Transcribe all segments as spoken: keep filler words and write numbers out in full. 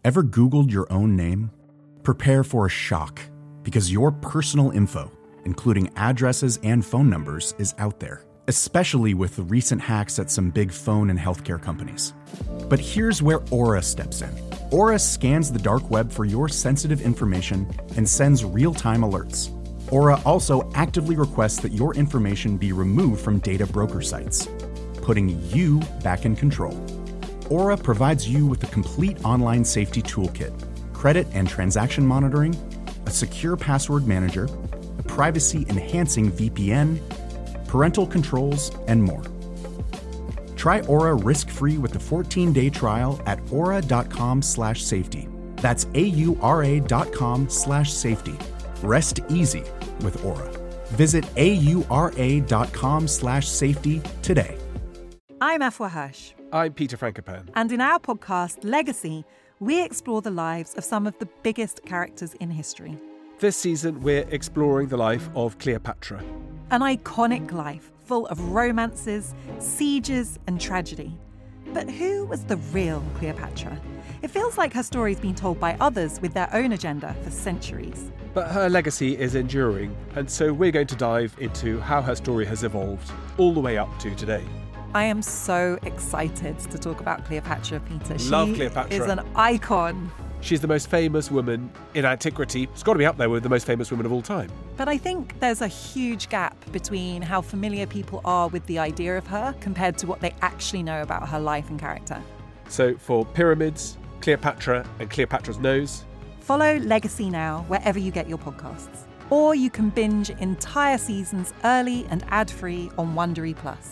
Ever Googled your own name? Prepare for a shock, because your personal info, including addresses and phone numbers, is out there, especially with the recent hacks at some big phone and healthcare companies. But here's where Aura steps in. Aura scans the dark web for your sensitive information and sends real-time alerts. Aura also actively requests that your information be removed from data broker sites, putting you back in control. Aura provides you with a complete online safety toolkit, credit and transaction monitoring, a secure password manager, a privacy-enhancing V P N, parental controls, and more. Try Aura risk-free with a fourteen-day trial at aura.com slash safety. That's A-U-R-A dot com slash safety. Rest easy with Aura. Visit A-U-R-A.com slash safety today. I'm Afua Hirsch. I'm Peter Frankopan. And in our podcast, Legacy, we explore the lives of some of the biggest characters in history. This season, we're exploring the life of Cleopatra. An iconic life full of romances, sieges, and tragedy. But who was the real Cleopatra? It feels like her story's been told by others with their own agenda for centuries. But her legacy is enduring, and so we're going to dive into how her story has evolved all the way up to today. I am so excited to talk about Cleopatra, Peter. She Love Cleopatra. is an icon. She's the most famous woman in antiquity. It's got to be up there with the most famous women of all time. But I think there's a huge gap between how familiar people are with the idea of her compared to what they actually know about her life and character. So for Pyramids, Cleopatra and Cleopatra's Nose, follow Legacy now wherever you get your podcasts. Or you can binge entire seasons early and ad-free on Wondery Plus.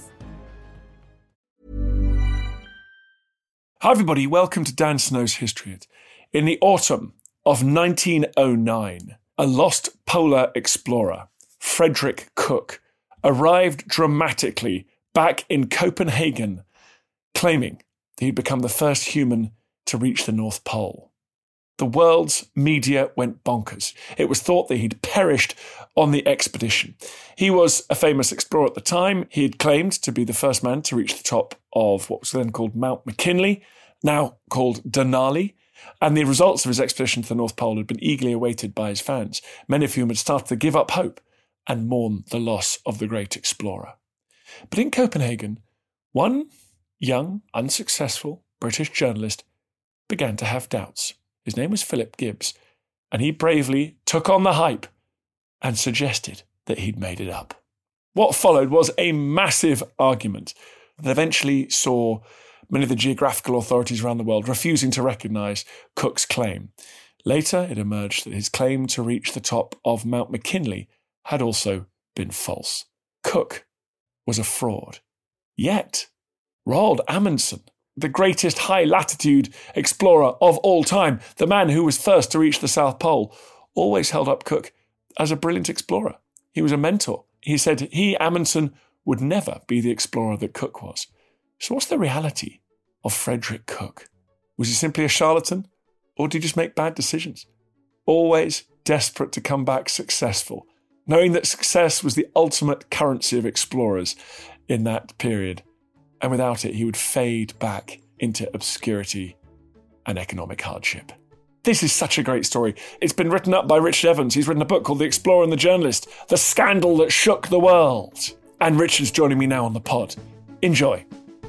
Hi everybody, welcome to Dan Snow's History Hit. In the autumn of nineteen oh nine, a lost polar explorer, Frederick Cook, arrived dramatically back in Copenhagen, claiming that he'd become the first human to reach the North Pole. The world's media went bonkers. It was thought that he'd perished on the expedition. He was a famous explorer at the time. He had claimed to be the first man to reach the top of what was then called Mount McKinley, now called Denali. And the results of his expedition to the North Pole had been eagerly awaited by his fans, many of whom had started to give up hope and mourn the loss of the great explorer. But in Copenhagen, one young, unsuccessful British journalist began to have doubts. His name was Philip Gibbs, and he bravely took on the hype and suggested that he'd made it up. What followed was a massive argument that eventually saw many of the geographical authorities around the world refusing to recognise Cook's claim. Later, it emerged that his claim to reach the top of Mount McKinley had also been false. Cook was a fraud. Yet, Roald Amundsen, the greatest high-latitude explorer of all time, the man who was first to reach the South Pole, always held up Cook as a brilliant explorer. He was a mentor. He said he, Amundsen, would never be the explorer that Cook was. So what's the reality of Frederick Cook? Was he simply a charlatan, or did he just make bad decisions? Always desperate to come back successful, knowing that success was the ultimate currency of explorers in that period. And without it, he would fade back into obscurity and economic hardship. This is such a great story. It's been written up by Richard Evans. He's written a book called The Explorer and the Journalist, The Scandal That Shook the World. And Richard's joining me now on the pod. Enjoy.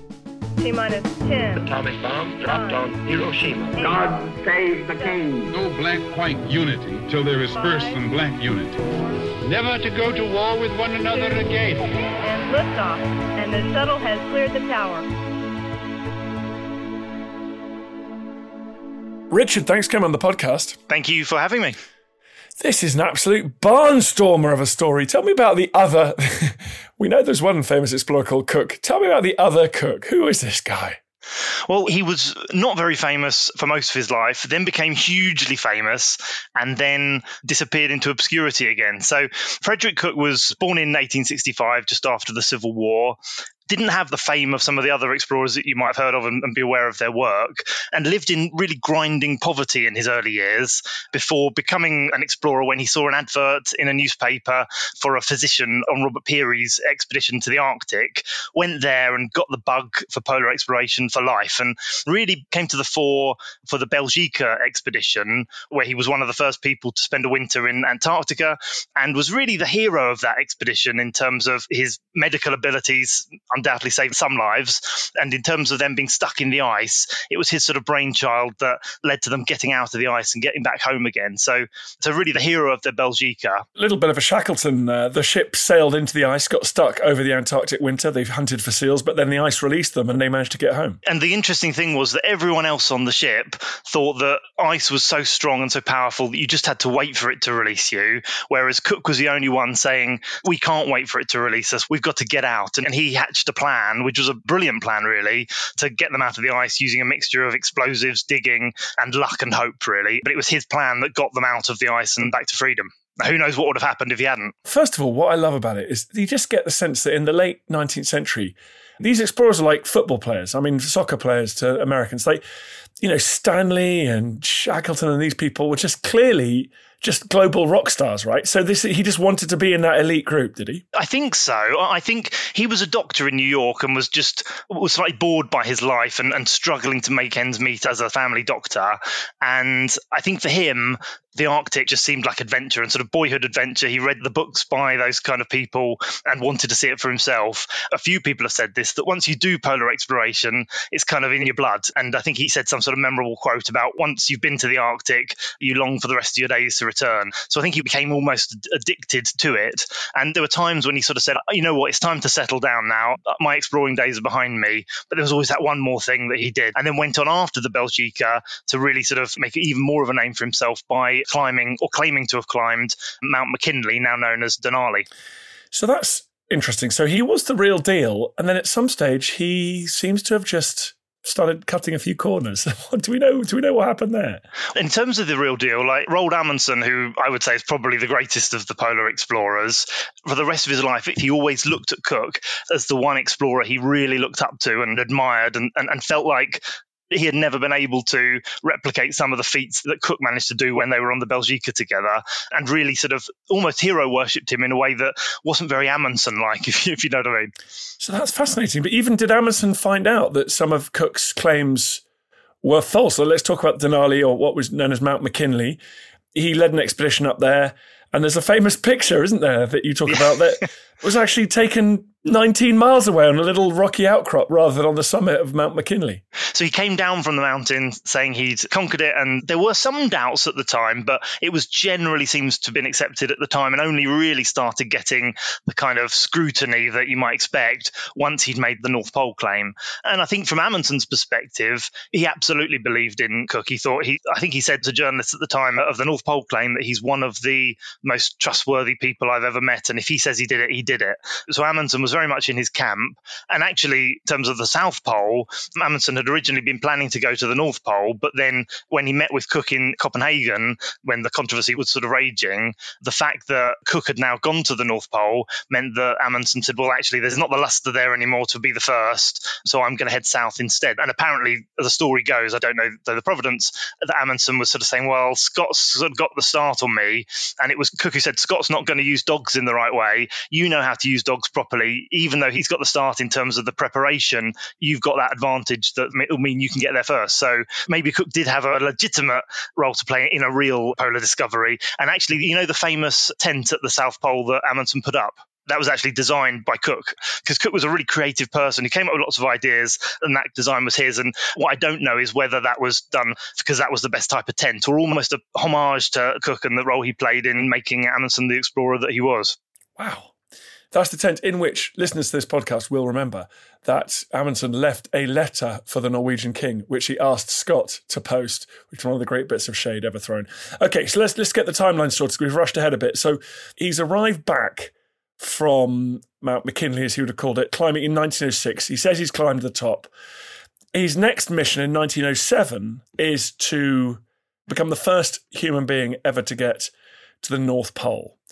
T-minus ten. Atomic bomb dropped on Hiroshima. God save the king. No black-white unity till there is first some black unity. Never to go to war with one another again. And liftoff, and the shuttle has cleared the tower. Richard, thanks for coming on the podcast. Thank you for having me. This is an absolute barnstormer of a story. Tell me about the other... We know there's one famous explorer called Cook. Tell me about the other Cook. Who is this guy? Well, he was not very famous for most of his life, then became hugely famous, and then disappeared into obscurity again. So Frederick Cook was born in eighteen sixty-five, just after the Civil War, didn't have the fame of some of the other explorers that you might have heard of and, and be aware of their work, and lived in really grinding poverty in his early years before becoming an explorer when he saw an advert in a newspaper for a physician on Robert Peary's expedition to the Arctic, went there and got the bug for polar exploration for life, and really came to the fore for the Belgica expedition, where he was one of the first people to spend a winter in Antarctica, and was really the hero of that expedition in terms of his medical abilities, undoubtedly saved some lives, and in terms of them being stuck in the ice, it was his sort of brainchild that led to them getting out of the ice and getting back home again. So, so really the hero of the Belgica. A little bit of a Shackleton. Uh, the ship sailed into the ice, got stuck over the Antarctic winter. They've hunted for seals, but then the ice released them and they managed to get home. And the interesting thing was that everyone else on the ship thought that ice was so strong and so powerful that you just had to wait for it to release you, whereas Cook was the only one saying, we can't wait for it to release us, we've got to get out. And he hatched a plan, which was a brilliant plan really, to get them out of the ice using a mixture of explosives, digging and luck and hope really. But it was his plan that got them out of the ice and back to freedom. Now, who knows what would have happened if he hadn't? First of all, what I love about it is you just get the sense that in the late nineteenth century, these explorers are like football players. I mean, soccer players to Americans. They, you know, Stanley and Shackleton and these people were just clearly just global rock stars, right? So this he just wanted to be in that elite group, did he? I think so. I think he was a doctor in New York and was just was slightly bored by his life and, and struggling to make ends meet as a family doctor. And I think for him, the Arctic just seemed like adventure and sort of boyhood adventure. He read the books by those kind of people and wanted to see it for himself. A few people have said this, that once you do polar exploration, it's kind of in your blood. And I think he said some sort of memorable quote about once you've been to the Arctic, you long for the rest of your days to return. So I think he became almost addicted to it. And there were times when he sort of said, oh, you know what, it's time to settle down now. My exploring days are behind me. But there was always that one more thing that he did. And then went on after the Belgica to really sort of make even more of a name for himself by climbing or claiming to have climbed Mount McKinley, now known as Denali. So that's interesting. So he was the real deal. And then at some stage, he seems to have just started cutting a few corners. do we know? Do we know what happened there? In terms of the real deal, like Roald Amundsen, who I would say is probably the greatest of the polar explorers, for the rest of his life, he always looked at Cook as the one explorer he really looked up to and admired and, and, and felt like he had never been able to replicate some of the feats that Cook managed to do when they were on the Belgica together, and really sort of almost hero worshipped him in a way that wasn't very Amundsen-like, if you, if you know what I mean. So that's fascinating. But even did Amundsen find out that some of Cook's claims were false? So let's talk about Denali, or what was known as Mount McKinley. He led an expedition up there, and there's a famous picture, isn't there, that you talk about that was actually taken nineteen miles away on a little rocky outcrop rather than on the summit of Mount McKinley. So he came down from the mountain saying he'd conquered it, and there were some doubts at the time, but it was generally seems to have been accepted at the time and only really started getting the kind of scrutiny that you might expect once he'd made the North Pole claim. And I think from Amundsen's perspective, he absolutely believed in Cook. He thought he, I think he said to journalists at the time of the North Pole claim that he's one of the most trustworthy people I've ever met, and if he says he did it, he did it. So Amundsen was very much in his camp. And actually, in terms of the South Pole, Amundsen had originally been planning to go to the North Pole, but then when he met with Cook in Copenhagen, when the controversy was sort of raging, the fact that Cook had now gone to the North Pole meant that Amundsen said, well, actually, there's not the luster there anymore to be the first, so I'm going to head south instead. And apparently, as the story goes, I don't know the providence, that Amundsen was sort of saying, well, Scott's sort of got the start on me, and it was Cook who said, Scott's not going to use dogs in the right way. You know how to use dogs properly. Even though he's got the start in terms of the preparation, you've got that advantage that will mean you can get there first. So maybe Cook did have a legitimate role to play in a real polar discovery. And actually, you know, the famous tent at the South Pole that Amundsen put up? That was actually designed by Cook, because Cook was a really creative person. He came up with lots of ideas, and that design was his. And what I don't know is whether that was done because that was the best type of tent, or almost a homage to Cook and the role he played in making Amundsen the explorer that he was. Wow. That's the tent in which listeners to this podcast will remember that Amundsen left a letter for the Norwegian king, which he asked Scott to post, which is one of the great bits of shade ever thrown. Okay, so let's let's get the timeline sorted. We've rushed ahead a bit. So he's arrived back from Mount McKinley, as he would have called it, climbing in nineteen oh six. He says he's climbed the top. His next mission in nineteen oh seven is to become the first human being ever to get to the North Pole.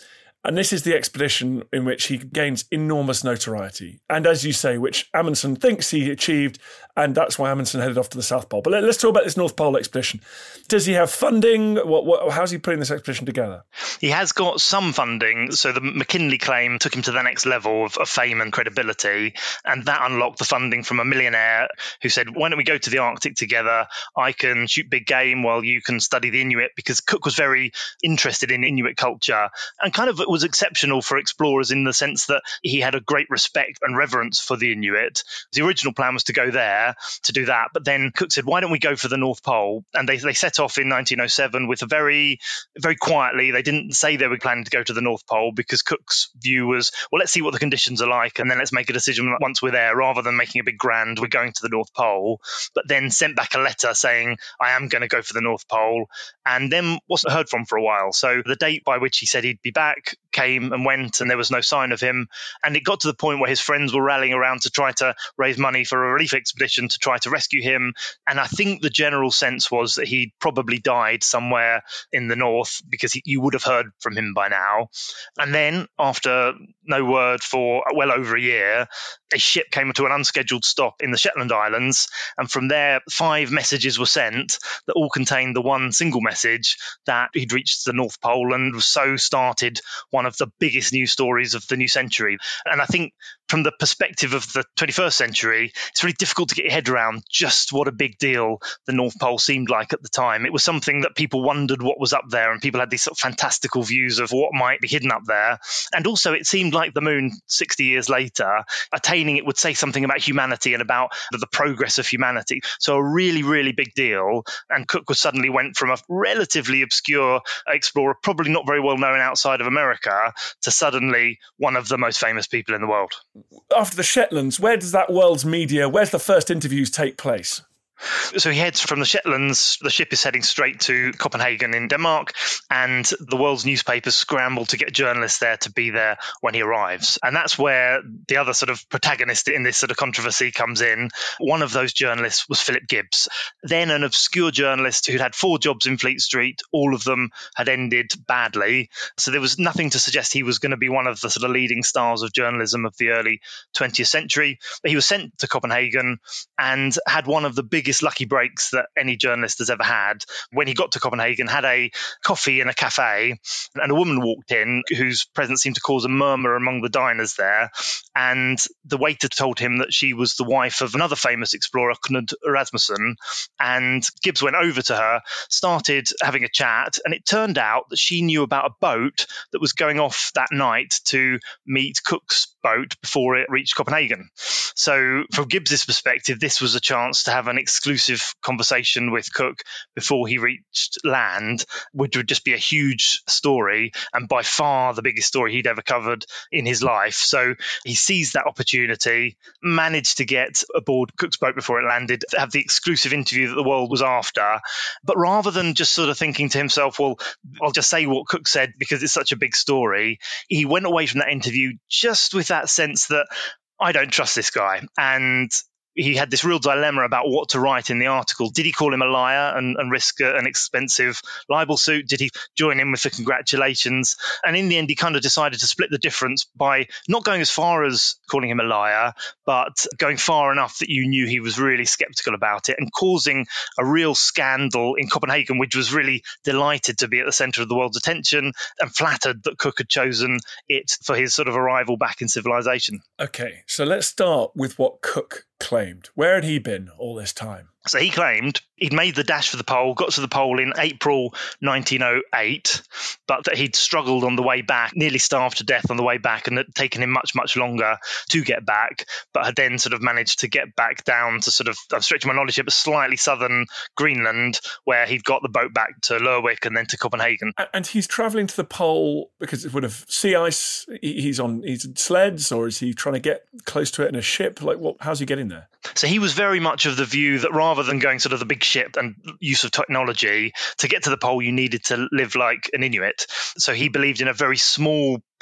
And this is the expedition in which he gains enormous notoriety. And as you say, which Amundsen thinks he achieved, and that's why Amundsen headed off to the South Pole. But let, let's talk about this North Pole expedition. Does he have funding? What, what, how's he putting this expedition together? He has got some funding. So the McKinley claim took him to the next level of, of fame and credibility. And that unlocked the funding from a millionaire who said, why don't we go to the Arctic together? I can shoot big game while you can study the Inuit, because Cook was very interested in Inuit culture and kind of was exceptional for explorers in the sense that he had a great respect and reverence for the Inuit. The original plan was to go there to do that, but then Cook said, why don't we go for the North Pole? And they, they set off in nineteen oh seven with a very, very quietly. They didn't say they were planning to go to the North Pole because Cook's view was, well, let's see what the conditions are like and then let's make a decision once we're there, rather than making a big grand, we're going to the North Pole. But then sent back a letter saying, I am going to go for the North Pole, and then wasn't heard from for a while. So the date by which he said he'd be back came and went, and there was no sign of him. And it got to the point where his friends were rallying around to try to raise money for a relief expedition to try to rescue him. And I think the general sense was that he'd probably died somewhere in the north, because he, you would have heard from him by now. And then, after no word for well over a year, a ship came to an unscheduled stop in the Shetland Islands. And from there, five messages were sent that all contained the one single message that he'd reached the North Pole, and so started one of the biggest news stories of the new century. And I think from the perspective of the twenty-first century, it's really difficult to get your head around just what a big deal the North Pole seemed like at the time. It was something that people wondered what was up there, and people had these sort of fantastical views of what might be hidden up there. And also it seemed like the moon sixty years later, attaining it would say something about humanity and about the progress of humanity. So a really, really big deal. And Cook was suddenly went from a relatively obscure explorer, probably not very well known outside of America, to suddenly one of the most famous people in the world. After the Shetlands, where does that world's media, where's the first interviews take place? So he heads from the Shetlands. The ship is heading straight to Copenhagen in Denmark, and the world's newspapers scramble to get journalists there to be there when he arrives. And that's where the other sort of protagonist in this sort of controversy comes in. One of those journalists was Philip Gibbs, then an obscure journalist who'd had four jobs in Fleet Street. All of them had ended badly. So there was nothing to suggest he was going to be one of the sort of leading stars of journalism of the early twentieth century. But he was sent to Copenhagen and had one of the biggest lucky breaks that any journalist has ever had. When he got to Copenhagen, had a coffee in a cafe, and a woman walked in whose presence seemed to cause a murmur among the diners there. And the waiter told him that she was the wife of another famous explorer, Knud Rasmussen. And Gibbs went over to her, started having a chat, and it turned out that she knew about a boat that was going off that night to meet Cook's boat before it reached Copenhagen. So from Gibbs's perspective, this was a chance to have an exclusive conversation with Cook before he reached land, which would just be a huge story, and by far the biggest story he'd ever covered in his life. So he seized that opportunity, managed to get aboard Cook's boat before it landed, to have the exclusive interview that the world was after. But rather than just sort of thinking to himself, well, I'll just say what Cook said because it's such a big story, he went away from that interview just with that sense that I don't trust this guy. And he had this real dilemma about what to write in the article. Did he call him a liar and, and risk a, an expensive libel suit? Did he join in with the congratulations? And in the end, he kind of decided to split the difference by not going as far as calling him a liar, but going far enough that you knew he was really skeptical about it, and causing a real scandal in Copenhagen, which was really delighted to be at the centre of the world's attention and flattered that Cook had chosen it for his sort of arrival back in civilization. Okay, so let's start with what Cook claimed. Where had he been all this time? So he claimed he'd made the dash for the pole, got to the pole in April nineteen oh eight, but that he'd struggled on the way back, nearly starved to death on the way back, and it had taken him much, much longer to get back, but had then sort of managed to get back down to sort of, I'm stretching my knowledge here, but slightly southern Greenland, where he'd got the boat back to Lerwick and then to Copenhagen. And he's travelling to the pole because it would have sea ice. He's on he's on sleds, or is he trying to get close to it in a ship? Like, what? How's he getting there? So he was very much of the view that rather than going sort of the big ship and use of technology, to get to the pole, you needed to live like an Inuit. So he believed in a very small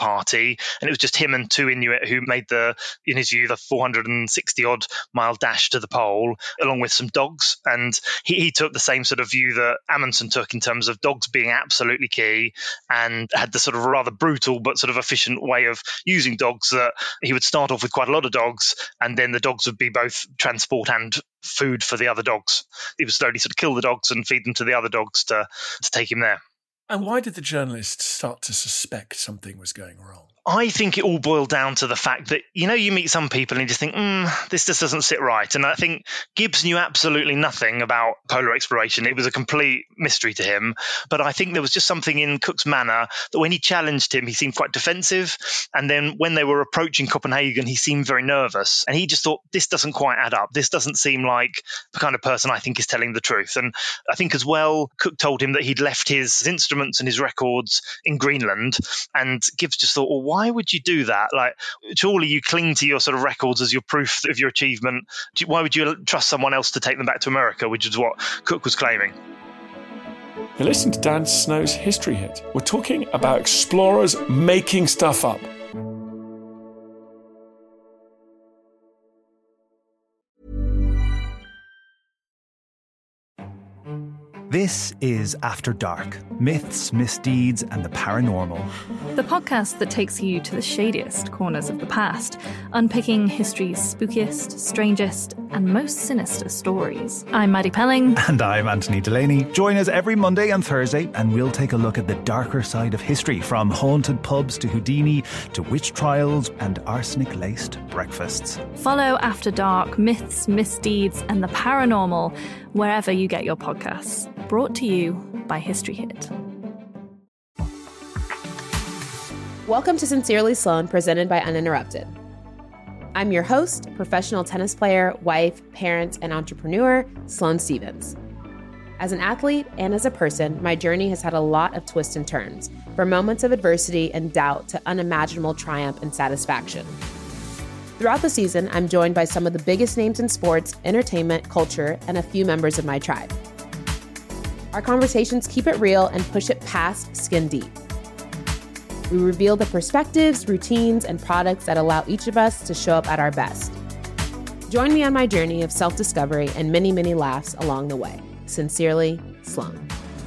party, and it was just him and two Inuit who made the, in his view, the four hundred sixty odd mile dash to the pole, along with some dogs. And he, he took the same sort of view that Amundsen took in terms of dogs being absolutely key, and had the sort of rather brutal but sort of efficient way of using dogs, that he would start off with quite a lot of dogs, and then the dogs would be both transport and food for the other dogs. He would slowly sort of kill the dogs and feed them to the other dogs to, to take him there. And why did the journalists start to suspect something was going wrong? I think it all boiled down to the fact that, you know, you meet some people and you just think, mm, this just doesn't sit right. And I think Gibbs knew absolutely nothing about polar exploration. It was a complete mystery to him. But I think there was just something in Cook's manner that when he challenged him, he seemed quite defensive. And then when they were approaching Copenhagen, he seemed very nervous. And he just thought, this doesn't quite add up. This doesn't seem like the kind of person I think is telling the truth. And I think as well, Cook told him that he'd left his instruments and his records in Greenland. And Gibbs just thought, well, why would you do that? Like, surely you cling to your sort of records as your proof of your achievement. Why would you trust someone else to take them back to America, which is what Cook was claiming? You're listening to Dan Snow's History Hit. We're talking about explorers making stuff up. This is After Dark, Myths, Misdeeds and the Paranormal. The podcast that takes you to the shadiest corners of the past, unpicking history's spookiest, strangest and most sinister stories. I'm Maddie Pelling. And I'm Anthony Delaney. Join us every Monday and Thursday and we'll take a look at the darker side of history, from haunted pubs to Houdini to witch trials and arsenic-laced breakfasts. Follow After Dark, Myths, Misdeeds and the Paranormal wherever you get your podcasts. Brought to you by History Hit. Welcome to Sincerely Sloan, presented by Uninterrupted. I'm your host, professional tennis player, wife, parent, and entrepreneur, Sloane Stevens. As an athlete and as a person, my journey has had a lot of twists and turns, from moments of adversity and doubt to unimaginable triumph and satisfaction. Throughout the season, I'm joined by some of the biggest names in sports, entertainment, culture, and a few members of my tribe. Our conversations keep it real and push it past skin deep. We reveal the perspectives, routines, and products that allow each of us to show up at our best. Join me on my journey of self-discovery and many, many laughs along the way. Sincerely, Sloane.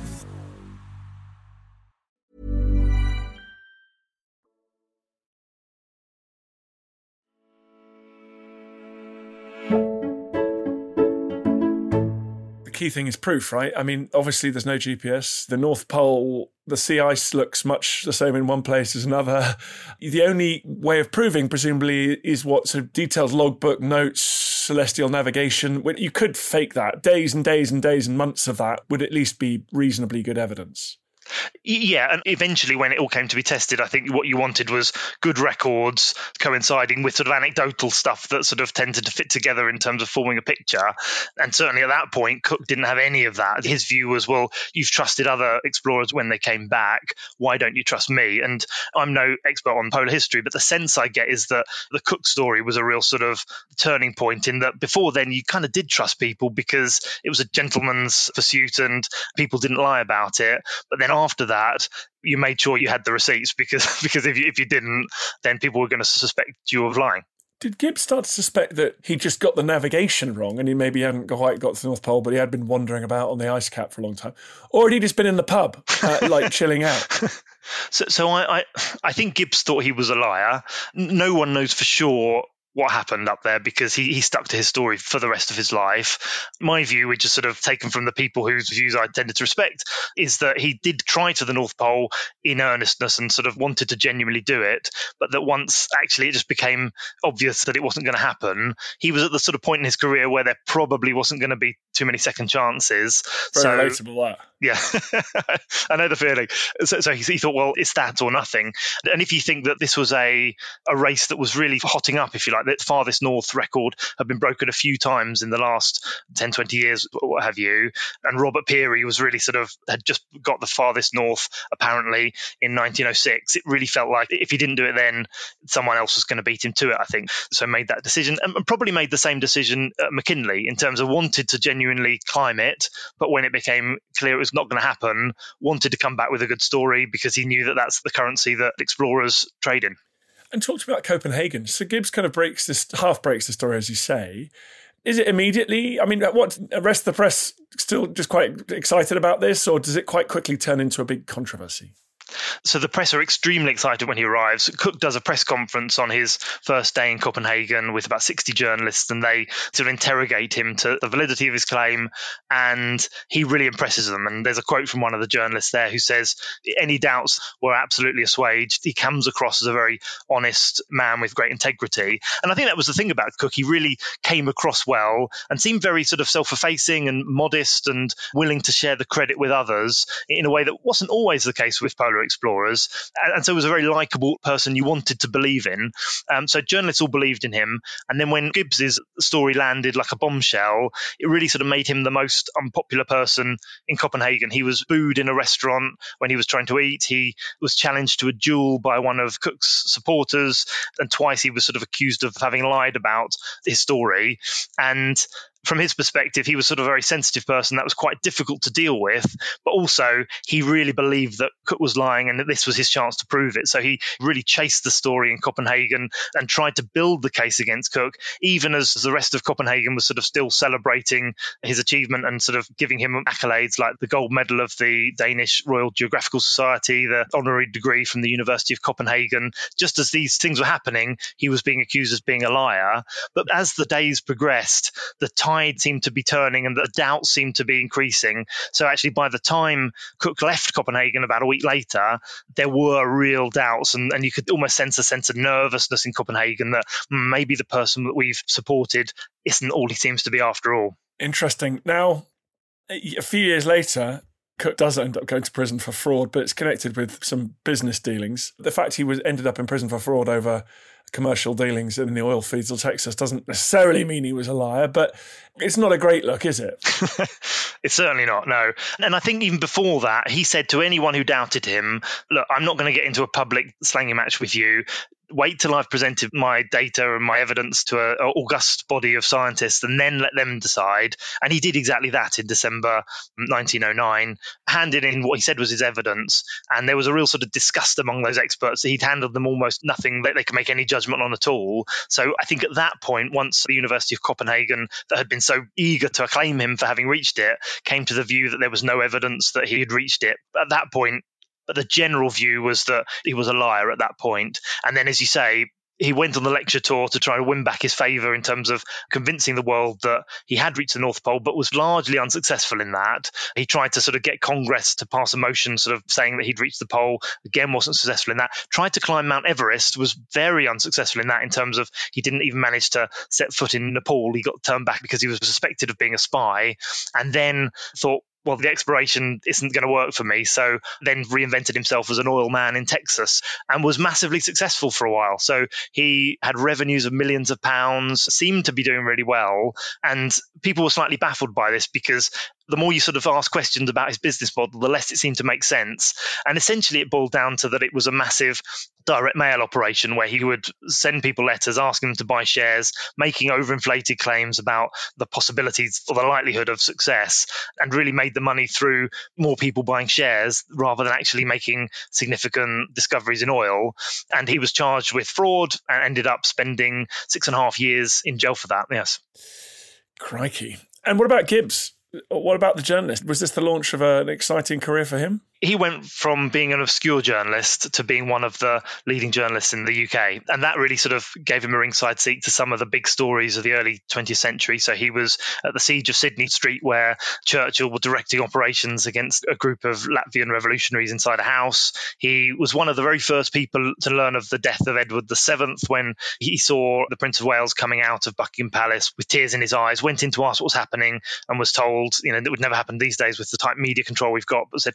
Key thing is proof, right? I mean, obviously there's no G P S. The North Pole, the sea ice looks much the same in one place as another. The only way of proving, presumably, is what sort of detailed logbook notes, celestial navigation. You could fake that. Days and days and days and months of that would at least be reasonably good evidence. Yeah, and eventually when it all came to be tested, I think what you wanted was good records coinciding with sort of anecdotal stuff that sort of tended to fit together in terms of forming a picture. And certainly at that point, Cook didn't have any of that. His view was, well, you've trusted other explorers when they came back. Why don't you trust me? And I'm no expert on polar history, but the sense I get is that the Cook story was a real sort of turning point, in that before then you kind of did trust people because it was a gentleman's pursuit and people didn't lie about it. But then after that, you made sure you had the receipts, because because if you, if you didn't, then people were going to suspect you of lying. Did Gibbs start to suspect that he just got the navigation wrong and he maybe hadn't quite got to the North Pole, but he had been wandering about on the ice cap for a long time? Or had he just been in the pub, uh, like chilling out? So, so I, I, I think Gibbs thought he was a liar. No one knows for sure what happened up there, because he, he stuck to his story for the rest of his life. My view, which is sort of taken from the people whose views I tended to respect, is that he did try to the North Pole in earnestness and sort of wanted to genuinely do it, but that once actually it just became obvious that it wasn't going to happen, he was at the sort of point in his career where there probably wasn't going to be too many second chances. Very so, relatable, that. Yeah, I know the feeling. So, so he, he thought, well, it's that or nothing. And if you think that this was a, a race that was really hotting up, if you like, fact that farthest north record had been broken a few times in the last ten, twenty years, what have you. And Robert Peary was really sort of had just got the farthest north apparently in nineteen oh six. It really felt like if he didn't do it then, someone else was going to beat him to it, I think. So made that decision, and probably made the same decision at McKinley in terms of wanted to genuinely climb it, but when it became clear it was not going to happen, wanted to come back with a good story because he knew that that's the currency that explorers trade in. And talked about Copenhagen. So Gibbs kind of breaks this, half breaks the story, as you say. Is it immediately? I mean, what, the rest of the press still just quite excited about this, or does it quite quickly turn into a big controversy? So the press are extremely excited when he arrives. Cook does a press conference on his first day in Copenhagen with about sixty journalists, and they sort of interrogate him to the validity of his claim, and he really impresses them. And there's a quote from one of the journalists there who says any doubts were absolutely assuaged. He comes across as a very honest man with great integrity. And I think that was the thing about Cook. He really came across well and seemed very sort of self-effacing and modest and willing to share the credit with others in a way that wasn't always the case with polar explorers, and, and so he was a very likeable person you wanted to believe in. Um, so journalists all believed in him, and then when Gibbs's story landed like a bombshell, it really sort of made him the most unpopular person in Copenhagen. He was booed in a restaurant when he was trying to eat. He was challenged to a duel by one of Cook's supporters, and twice he was sort of accused of having lied about his story. And from his perspective, he was sort of a very sensitive person that was quite difficult to deal with, but also he really believed that Cook was lying and that this was his chance to prove it. So he really chased the story in Copenhagen and tried to build the case against Cook, even as the rest of Copenhagen was sort of still celebrating his achievement and sort of giving him accolades like the gold medal of the Danish Royal Geographical Society, the honorary degree from the University of Copenhagen. Just as these things were happening, he was being accused as being a liar. But as the days progressed, the time seemed to be turning and the doubts seemed to be increasing. So actually by the time Cook left Copenhagen about a week later, there were real doubts, and, and you could almost sense a sense of nervousness in Copenhagen that maybe the person that we've supported isn't all he seems to be after all. Interesting. Now, a few years later, Cook does end up going to prison for fraud, but it's connected with some business dealings. The fact he was ended up in prison for fraud over commercial dealings in the oil fields of Texas doesn't necessarily mean he was a liar, but it's not a great look, is it? It's certainly not, no. And I think even before that, he said to anyone who doubted him, look, I'm not going to get into a public slanging match with you. Wait till I've presented my data and my evidence to an august body of scientists and then let them decide. And he did exactly that in December nineteen oh nine, handed in what he said was his evidence. And there was a real sort of disgust among those experts that he'd handled them almost nothing that they could make any judgment on at all. So I think at that point, once the University of Copenhagen, that had been so eager to acclaim him for having reached it, came to the view that there was no evidence that he had reached it, at that point, but the general view was that he was a liar at that point. And then, as you say, he went on the lecture tour to try to win back his favour in terms of convincing the world that he had reached the North Pole, but was largely unsuccessful in that. He tried to sort of get Congress to pass a motion sort of saying that he'd reached the pole. Again, wasn't successful in that. Tried to climb Mount Everest, was very unsuccessful in that in terms of he didn't even manage to set foot in Nepal. He got turned back because he was suspected of being a spy, and then thought, well, the exploration isn't going to work for me. So then reinvented himself as an oil man in Texas and was massively successful for a while. So he had revenues of millions of pounds, seemed to be doing really well. And people were slightly baffled by this because the more you sort of ask questions about his business model, the less it seemed to make sense. And essentially it boiled down to that it was a massive direct mail operation where he would send people letters asking them to buy shares, making overinflated claims about the possibilities or the likelihood of success, and really made the money through more people buying shares rather than actually making significant discoveries in oil. And he was charged with fraud and ended up spending six and a half years in jail for that, yes. Crikey. And what about Gibbs? What about the journalist? Was this the launch of an exciting career for him? He went from being an obscure journalist to being one of the leading journalists in the U K. And that really sort of gave him a ringside seat to some of the big stories of the early twentieth century. So he was at the Siege of Sydney Street, where Churchill was directing operations against a group of Latvian revolutionaries inside a house. He was one of the very first people to learn of the death of Edward the Seventh when he saw the Prince of Wales coming out of Buckingham Palace with tears in his eyes, went in to ask what was happening and was told, you know, that would never happen these days with the type of media control we've got, but said, oh, the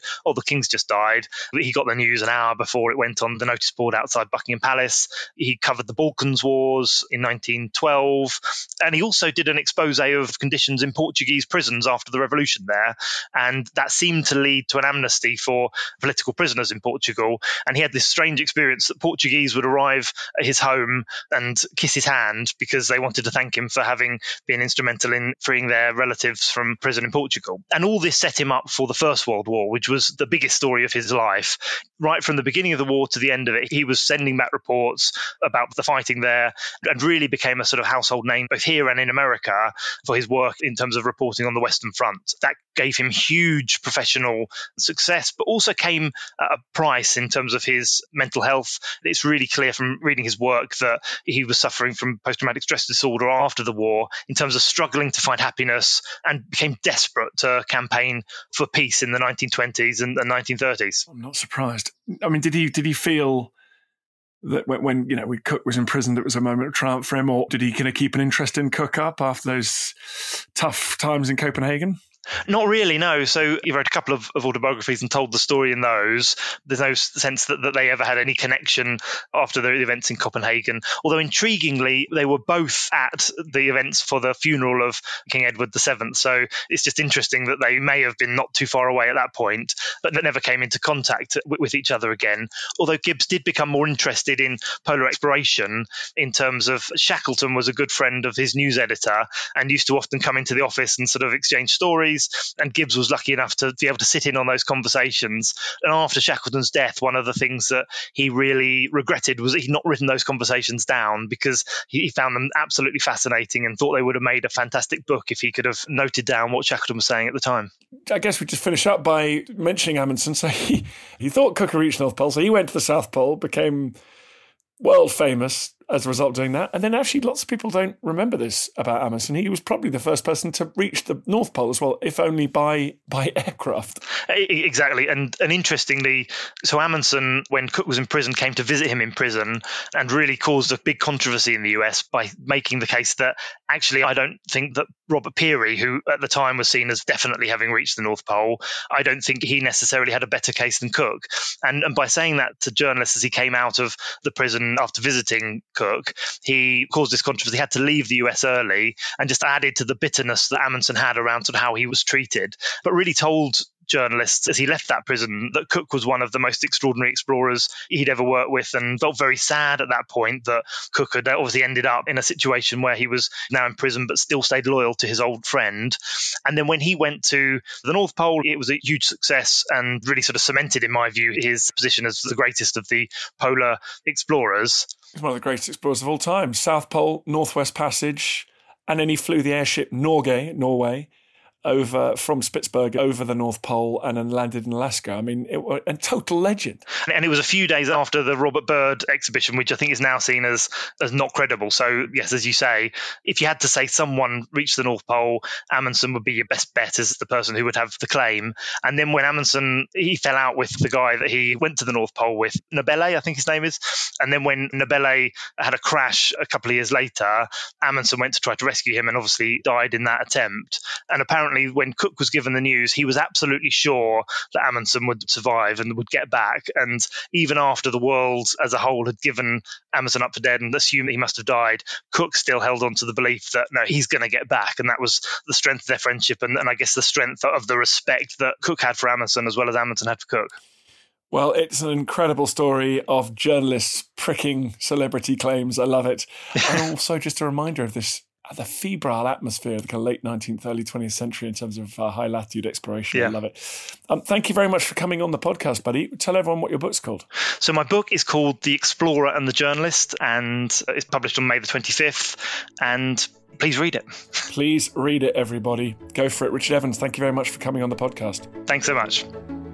king's just died. He got the news an hour before it went on the notice board outside Buckingham Palace. He covered the Balkans Wars in nineteen twelve. And he also did an expose of conditions in Portuguese prisons after the revolution there. And that seemed to lead to an amnesty for political prisoners in Portugal. And he had this strange experience that Portuguese would arrive at his home and kiss his hand because they wanted to thank him for having been instrumental in freeing their relatives from prison in Portugal. And all this set him up for the First World War, which was the biggest story of his life. Right from the beginning of the war to the end of it, he was sending back reports about the fighting there and really became a sort of household name both here and in America for his work in terms of reporting on the Western Front. That gave him huge professional success, but also came at a price in terms of his mental health. It's really clear from reading his work that he was suffering from post-traumatic stress disorder after the war in terms of struggling to find happiness and became desperate to campaign for peace in the nineteen twenties and the nineteen thirties. I'm not surprised. I mean, did he did he feel that when, when you know when Cook was imprisoned, it was a moment of triumph for him, or did he kind of keep an interest in Cook up after those tough times in Copenhagen? Not really, no. So he wrote a couple of, of autobiographies and told the story in those. There's no sense that, that they ever had any connection after the events in Copenhagen. Although intriguingly, they were both at the events for the funeral of King Edward the Seventh. So it's just interesting that they may have been not too far away at that point, but that never came into contact with, with each other again. Although Gibbs did become more interested in polar exploration in terms of Shackleton was a good friend of his news editor and used to often come into the office and sort of exchange stories. And Gibbs was lucky enough to be able to sit in on those conversations. And after Shackleton's death, one of the things that he really regretted was that he'd not written those conversations down because he found them absolutely fascinating and thought they would have made a fantastic book if he could have noted down what Shackleton was saying at the time. I guess we just finish up by mentioning Amundsen. So he, he thought Cook had reached the North Pole, so he went to the South Pole, became world famous as a result of doing that. And then actually lots of people don't remember this about Amundsen. He was probably the first person to reach the North Pole as well, if only by by aircraft. Exactly. And and interestingly, so Amundsen, when Cook was in prison, came to visit him in prison and really caused a big controversy in the U S by making the case that actually I don't think that Robert Peary, who at the time was seen as definitely having reached the North Pole, I don't think he necessarily had a better case than Cook. And, and by saying that to journalists as he came out of the prison after visiting Cook, he caused this controversy. He had to leave the U S early and just added to the bitterness that Amundsen had around sort of how he was treated, but really told journalists as he left that prison that Cook was one of the most extraordinary explorers he'd ever worked with, and felt very sad at that point that Cook had obviously ended up in a situation where he was now in prison but still stayed loyal to his old friend. And then when he went to the North Pole, it was a huge success and really sort of cemented, in my view, his position as the greatest of the polar explorers. He's one of the greatest explorers of all time. South Pole, Northwest Passage, and then he flew the airship Norge, Norway, over from Spitsbergen over the North Pole and then landed in Alaska. I mean, it was a total legend. And it was a few days after the Robert Byrd exhibition, which I think is now seen as as not credible. So, yes, as you say, if you had to say someone reached the North Pole, Amundsen would be your best bet as the person who would have the claim. And then when Amundsen, he fell out with the guy that he went to the North Pole with, Nobele, I think his name is. And then when Nobele had a crash a couple of years later, Amundsen went to try to rescue him and obviously died in that attempt. And apparently when Cook was given the news, he was absolutely sure that Amundsen would survive and would get back. And even after the world as a whole had given Amundsen up for dead and assumed that he must have died, Cook still held on to the belief that, no, he's going to get back. And that was the strength of their friendship and, and I guess the strength of the respect that Cook had for Amundsen as well as Amundsen had for Cook. Well, it's an incredible story of journalists pricking celebrity claims. I love it. And also just a reminder of this the febrile atmosphere of the late nineteenth, early twentieth century in terms of uh, high latitude exploration. Yeah. I love it. Um, thank you very much for coming on the podcast, buddy. Tell everyone what your book's called. So my book is called The Explorer and the Journalist, and it's published on May the twenty-fifth. And please read it. Please read it, everybody. Go for it. Richard Evans, thank you very much for coming on the podcast. Thanks so much.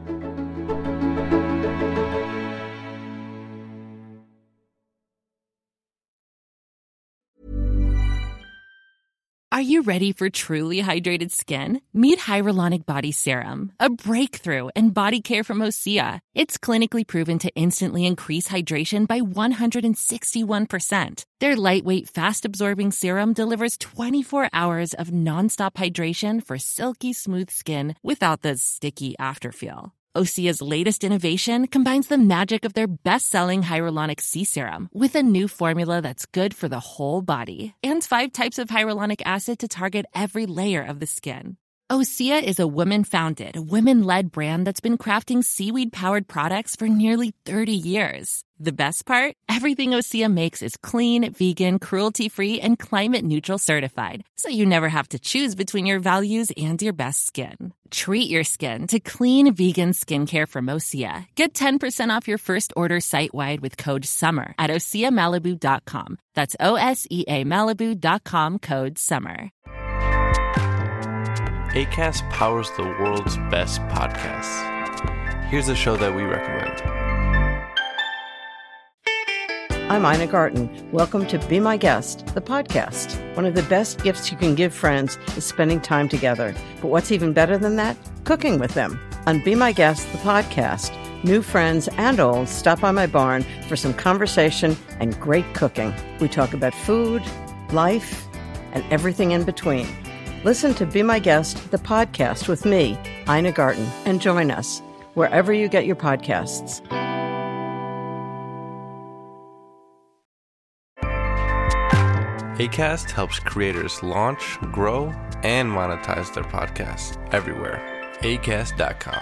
Are you ready for truly hydrated skin? Meet Hyaluronic Body Serum, a breakthrough in body care from Osea. It's clinically proven to instantly increase hydration by one hundred sixty-one percent. Their lightweight, fast-absorbing serum delivers twenty-four hours of nonstop hydration for silky smooth skin without the sticky afterfeel. Osea's latest innovation combines the magic of their best-selling hyaluronic sea serum with a new formula that's good for the whole body and five types of hyaluronic acid to target every layer of the skin. Osea is a women-founded, women-led brand that's been crafting seaweed-powered products for nearly thirty years. The best part? Everything Osea makes is clean, vegan, cruelty-free, and climate-neutral certified, so you never have to choose between your values and your best skin. Treat your skin to clean, vegan skincare from Osea. Get ten percent off your first order site-wide with code SUMMER at osea malibu dot com. That's O S E A Malibu dot com, code SUMMER. Acast powers the world's best podcasts. Here's a show that we recommend. I'm Ina Garten. Welcome to Be My Guest, the podcast. One of the best gifts you can give friends is spending time together. But what's even better than that? Cooking with them. On Be My Guest, the podcast, new friends and old stop by my barn for some conversation and great cooking. We talk about food, life, and everything in between. Listen to Be My Guest, the podcast with me, Ina Garten, and join us wherever you get your podcasts. Acast helps creators launch, grow, and monetize their podcasts everywhere. acast dot com.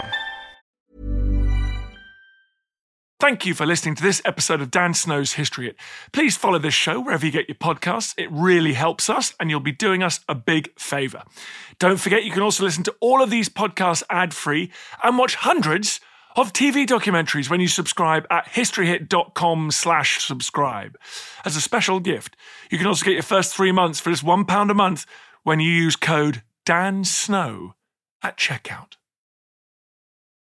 Thank you for listening to this episode of Dan Snow's History Hit. Please follow this show wherever you get your podcasts. It really helps us, and you'll be doing us a big favour. Don't forget, you can also listen to all of these podcasts ad-free and watch hundreds of T V documentaries when you subscribe at historyhit.com slash subscribe. As a special gift, you can also get your first three months for just one pound a month when you use code DANSNOW at checkout.